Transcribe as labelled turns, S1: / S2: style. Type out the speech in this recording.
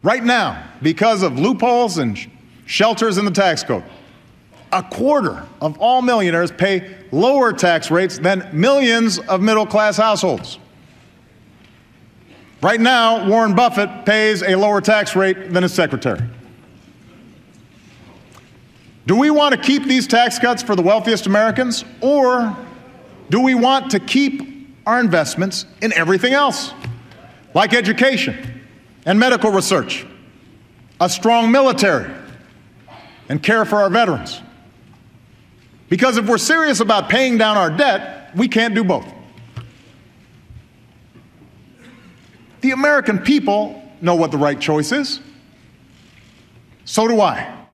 S1: Right now, because of loopholes and shelters in the tax code, a quarter of all millionaires pay lower tax rates than millions of middle-class households. Right now, Warren Buffett pays a lower tax rate than his secretary. Do we want to keep these tax cuts for the wealthiest Americans, or do we want to keep our investments in everything else, like education and medical research, a strong military, and care for our veterans? Because if we're serious about paying down our debt, we can't do both. The American people know what the right choice is. So do I.